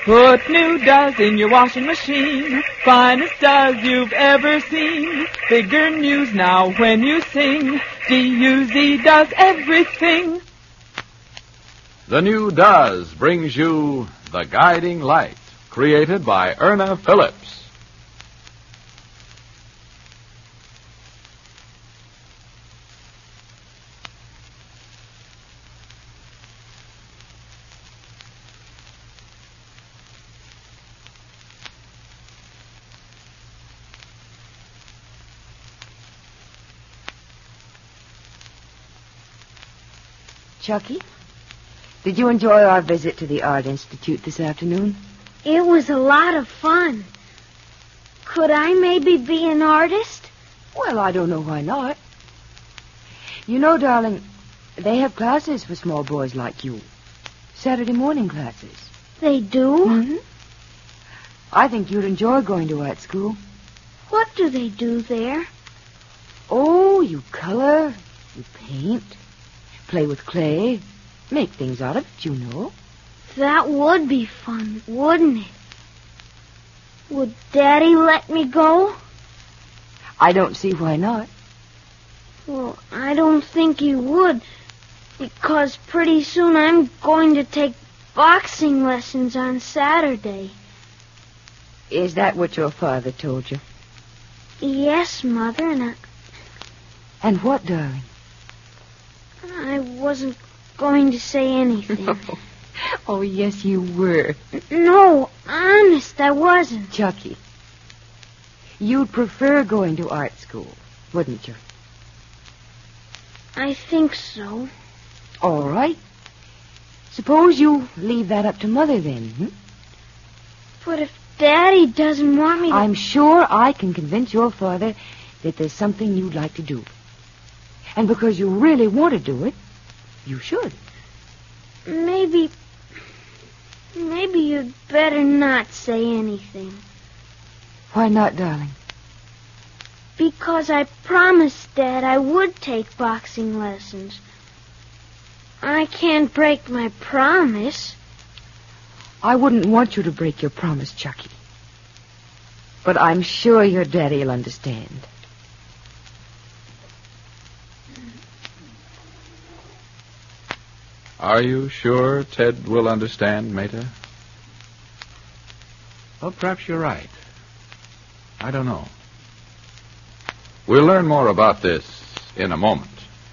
Put new Does in your washing machine. Finest Does you've ever seen. Bigger news now when you sing. D-U-Z does everything. The new Does brings you The Guiding Light, created by Erna Phillips. Chucky, did you enjoy our visit to the Art Institute this afternoon? It was a lot of fun. Could I maybe be an artist? Well, I don't know why not. You know, darling, they have classes for small boys like you. Saturday morning classes. They do? Mm-hmm. I think you'd enjoy going to art school. What do they do there? Oh, you color, you paint, play with clay, make things out of it, you know. That would be fun, wouldn't it? Would Daddy let me go? I don't see why not. Well, I don't think he would, because pretty soon I'm going to take boxing lessons on Saturday. Is that what your father told you? Yes, Mother, And what, darling? I wasn't going to say anything. Oh, yes, you were. No, honest, I wasn't. Chucky, you'd prefer going to art school, wouldn't you? I think so. All right. Suppose you leave that up to Mother, then. But if Daddy doesn't want me to... I'm sure I can convince your father that there's something you'd like to do. And because you really want to do it, you should. Maybe you'd better not say anything. Why not, darling? Because I promised Dad I would take boxing lessons. I can't break my promise. I wouldn't want you to break your promise, Chucky. But I'm sure your daddy'll understand. Are you sure Ted will understand, Mater? Well, perhaps you're right. I don't know. We'll learn more about this in a moment.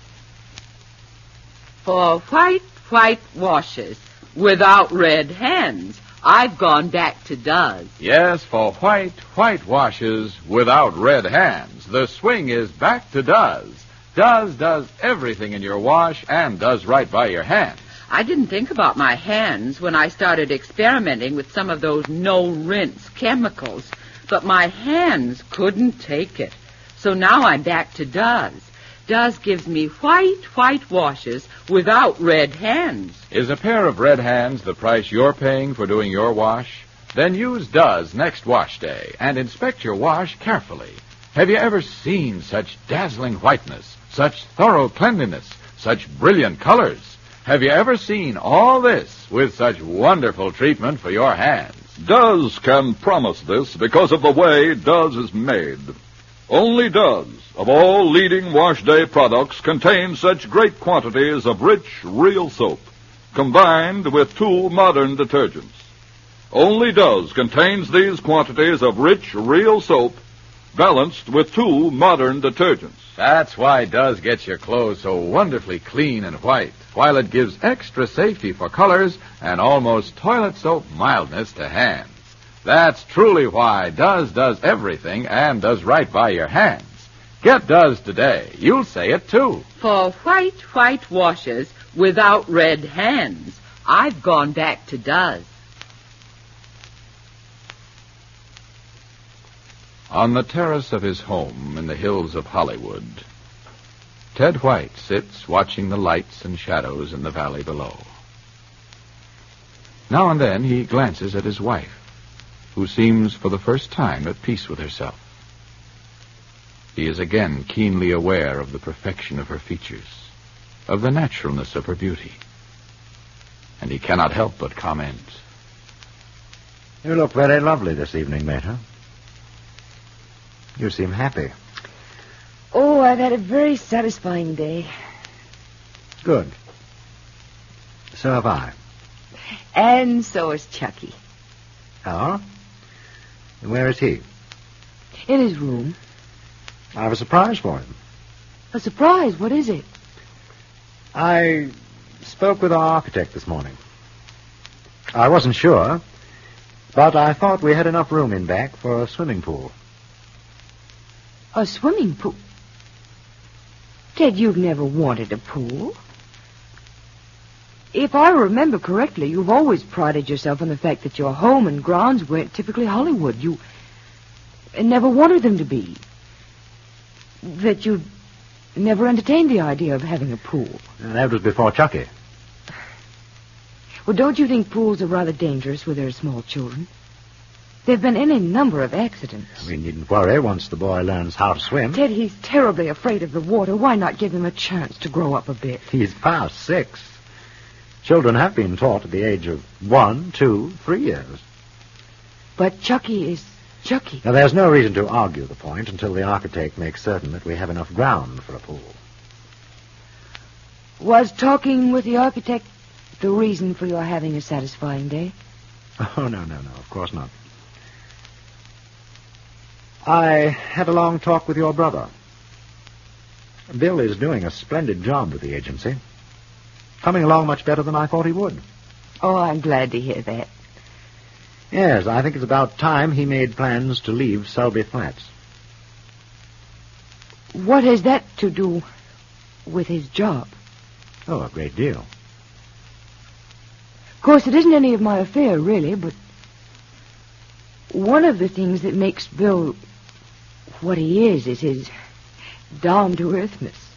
For white washes without red hands, I've gone back to Does. Yes, for white washes without red hands, the swing is back to Does. Does everything in your wash and does right by your hands. I didn't think about my hands when I started experimenting with some of those no-rinse chemicals, but my hands couldn't take it. So now I'm back to Does. Does gives me white washes without red hands. Is a pair of red hands the price you're paying for doing your wash? Then use Does next wash day and inspect your wash carefully. Have you ever seen such dazzling whiteness, such thorough cleanliness, such brilliant colors? Have you ever seen all this with such wonderful treatment for your hands? Does can promise this because of the way Does is made. Only Does, of all leading wash day products, contains such great quantities of rich, real soap, combined with 2 modern detergents. Only Does contains these quantities of rich, real soap, balanced with 2 modern detergents. That's why Does gets your clothes so wonderfully clean and white, while it gives extra safety for colors and almost toilet soap mildness to hands. That's truly why Does everything and does right by your hands. Get Does today. You'll say it, too. For white washes without red hands, I've gone back to Does. On the terrace of his home in the hills of Hollywood, Ted White sits watching the lights and shadows in the valley below. Now and then he glances at his wife, who seems for the first time at peace with herself. He is again keenly aware of the perfection of her features, of the naturalness of her beauty. And he cannot help but comment, You look very lovely this evening, Mater. You seem happy. Oh, I've had a very satisfying day. Good. So have I. And so is Chucky. Oh? And where is he? In his room. I have a surprise for him. A surprise? What is it? I spoke with our architect this morning. I wasn't sure, but I thought we had enough room in back for a swimming pool. A swimming pool? Ted, you've never wanted a pool. If I remember correctly, you've always prided yourself on the fact that your home and grounds weren't typically Hollywood. You never wanted them to be. That you never entertained the idea of having a pool. That was before Chucky. Well, don't you think pools are rather dangerous where there are small children? There have been any number of accidents. We needn't worry once the boy learns how to swim. Ted, he's terribly afraid of the water. Why not give him a chance to grow up a bit? He's past 6. Children have been taught at the age of 1, 2, 3 years. But Chucky is Chucky. Now, there's no reason to argue the point until the architect makes certain that we have enough ground for a pool. Was talking with the architect the reason for your having a satisfying day? Oh, no, of course not. I had a long talk with your brother. Bill is doing a splendid job with the agency. Coming along much better than I thought he would. Oh, I'm glad to hear that. Yes, I think it's about time he made plans to leave Selby Flats. What has that to do with his job? Oh, a great deal. Of course, it isn't any of my affair, really, but one of the things that makes Bill what he is his down-to-earthness.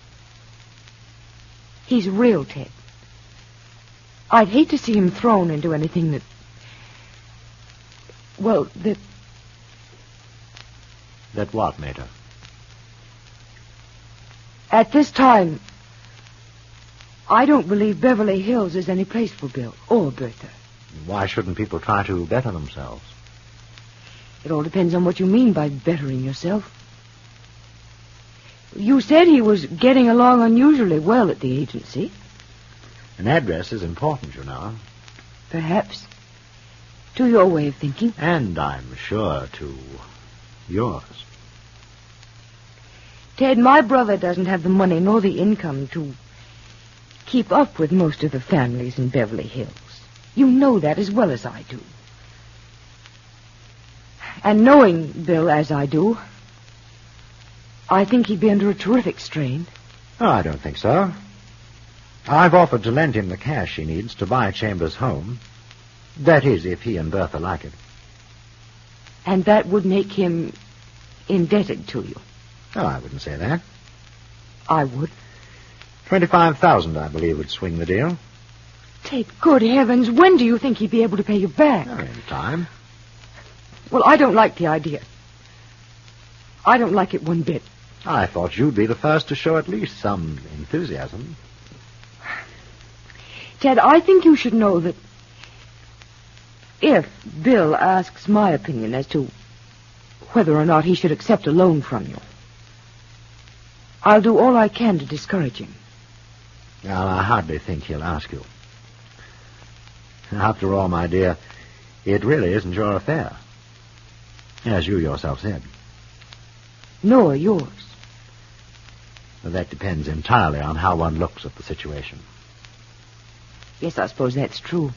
He's real, Ted. I'd hate to see him thrown into anything that... Well, that... That what, Mater? At this time, I don't believe Beverly Hills is any place for Bill or Bertha. Why shouldn't people try to better themselves? It all depends on what you mean by bettering yourself. You said he was getting along unusually well at the agency. An address is important, you know. Perhaps. To your way of thinking. And I'm sure to yours. Ted, my brother doesn't have the money nor the income to keep up with most of the families in Beverly Hills. You know that as well as I do. And knowing Bill as I do, I think he'd be under a terrific strain. Oh, I don't think so. I've offered to lend him the cash he needs to buy Chambers' home. That is, if he and Bertha like it. And that would make him indebted to you. Oh, I wouldn't say that. I would. $25,000, I believe, would swing the deal. Ted, good heavens, when do you think he'd be able to pay you back? Oh, any time. Well, I don't like the idea. I don't like it one bit. I thought you'd be the first to show at least some enthusiasm. Ted, I think you should know that if Bill asks my opinion as to whether or not he should accept a loan from you, I'll do all I can to discourage him. Well, I hardly think he'll ask you. After all, my dear, it really isn't your affair. As you yourself said. Nor yours. Well, that depends entirely on how one looks at the situation. Yes, I suppose that's true.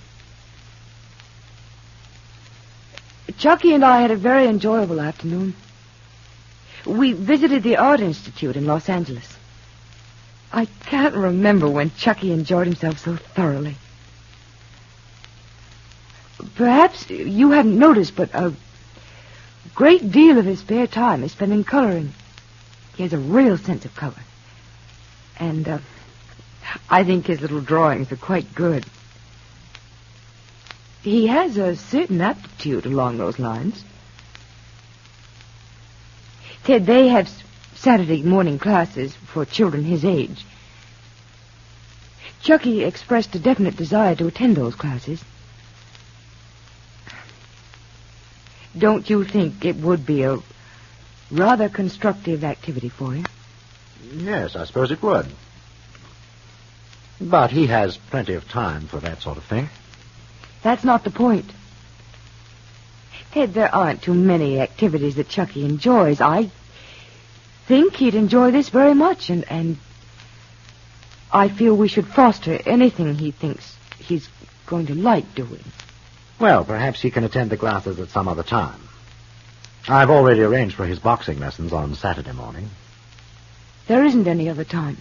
Chucky and I had a very enjoyable afternoon. We visited the Art Institute in Los Angeles. I can't remember when Chucky enjoyed himself so thoroughly. Perhaps you haven't noticed, but a great deal of his spare time is spent in coloring. He has a real sense of color. And I think his little drawings are quite good. He has a certain aptitude along those lines. Ted, they have Saturday morning classes for children his age. Chucky expressed a definite desire to attend those classes. Don't you think it would be a rather constructive activity for him? Yes, I suppose it would. But he has plenty of time for that sort of thing. That's not the point. Ted, there aren't too many activities that Chucky enjoys. I think he'd enjoy this very much, and I feel we should foster anything he thinks he's going to like doing. Well, perhaps he can attend the classes at some other time. I've already arranged for his boxing lessons on Saturday morning. There isn't any other time.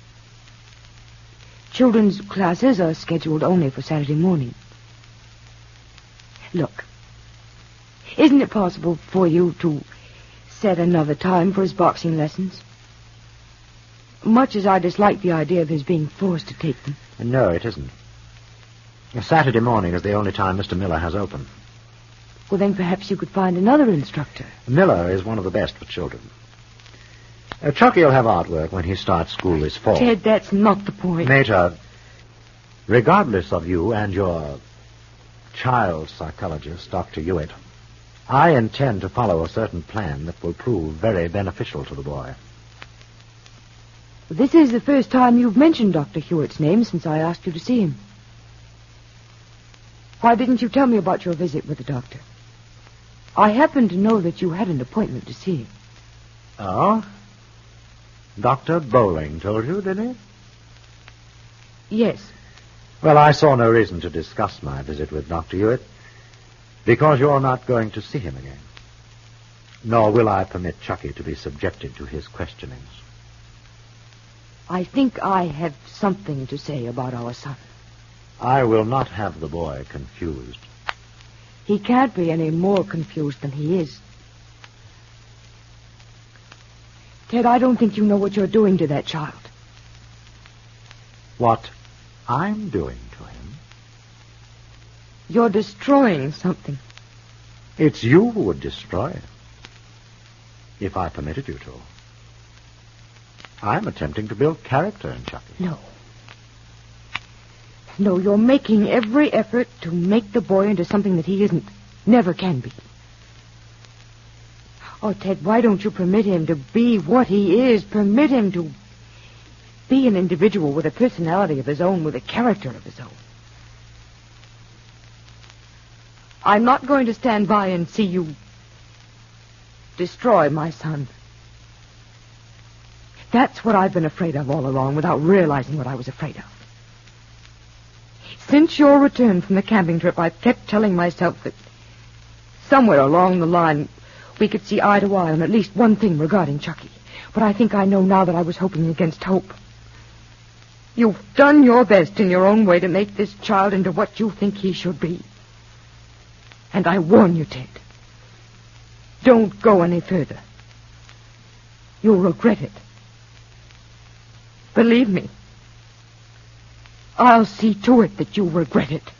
Children's classes are scheduled only for Saturday morning. Look, isn't it possible for you to set another time for his boxing lessons? Much as I dislike the idea of his being forced to take them. No, it isn't. Saturday morning is the only time Mr. Miller has open. Well, then perhaps you could find another instructor. Miller is one of the best for children. Chucky will have artwork when he starts school this fall. Ted, that's not the point. Mater, regardless of you and your child psychologist, Dr. Hewitt, I intend to follow a certain plan that will prove very beneficial to the boy. This is the first time you've mentioned Dr. Hewitt's name since I asked you to see him. Why didn't you tell me about your visit with the doctor? I happen to know that you had an appointment to see him. Oh? Dr. Bowling told you, did he? Yes. Well, I saw no reason to discuss my visit with Dr. Hewitt, because you're not going to see him again. Nor will I permit Chucky to be subjected to his questionings. I think I have something to say about our son. I will not have the boy confused. He can't be any more confused than he is. Ted, I don't think you know what you're doing to that child. What I'm doing to him? You're destroying something. It's you who would destroy it, if I permitted you to. I'm attempting to build character in Chucky. No. No, you're making every effort to make the boy into something that he isn't, never can be. Oh, Ted, why don't you permit him to be what he is? Permit him to be an individual with a personality of his own, with a character of his own. I'm not going to stand by and see you destroy my son. That's what I've been afraid of all along, without realizing what I was afraid of. Since your return from the camping trip, I've kept telling myself that somewhere along the line we could see eye to eye on at least one thing regarding Chucky. But I think I know now that I was hoping against hope. You've done your best in your own way to make this child into what you think he should be. And I warn you, Ted, don't go any further. You'll regret it. Believe me, I'll see to it that you regret it.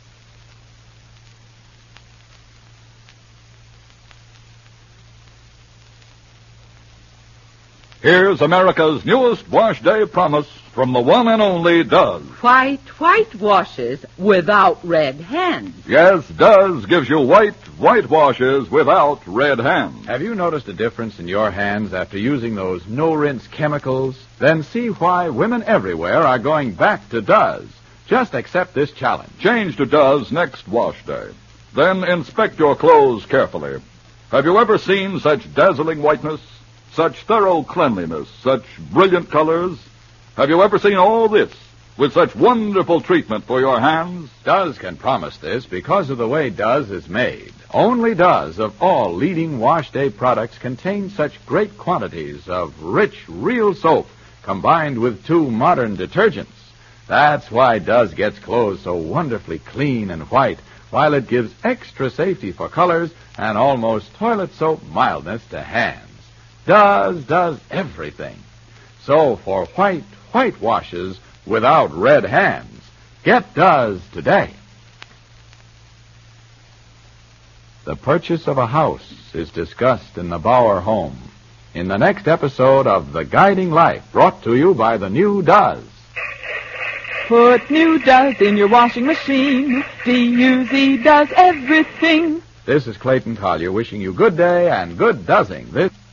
Here's America's newest wash day promise from the one and only Duz. White washes without red hands. Yes, Duz gives you white washes without red hands. Have you noticed a difference in your hands after using those no-rinse chemicals? Then see why women everywhere are going back to Duz. Just accept this challenge. Change to Duz next wash day. Then inspect your clothes carefully. Have you ever seen such dazzling whiteness, such thorough cleanliness, such brilliant colors? Have you ever seen all this with such wonderful treatment for your hands? Duz can promise this because of the way Duz is made. Only Duz of all leading wash day products contain such great quantities of rich, real soap combined with 2 modern detergents. That's why Duz gets clothes so wonderfully clean and white, while it gives extra safety for colors and almost toilet soap mildness to hands. Duz does everything. So for white washes without red hands, get Duz today. The purchase of a house is discussed in the Bauer home in the next episode of The Guiding Light, brought to you by the new Duz. Put new Duz in your washing machine. D-U-Z does everything. This is Clayton Collier wishing you good day and good dozzing. This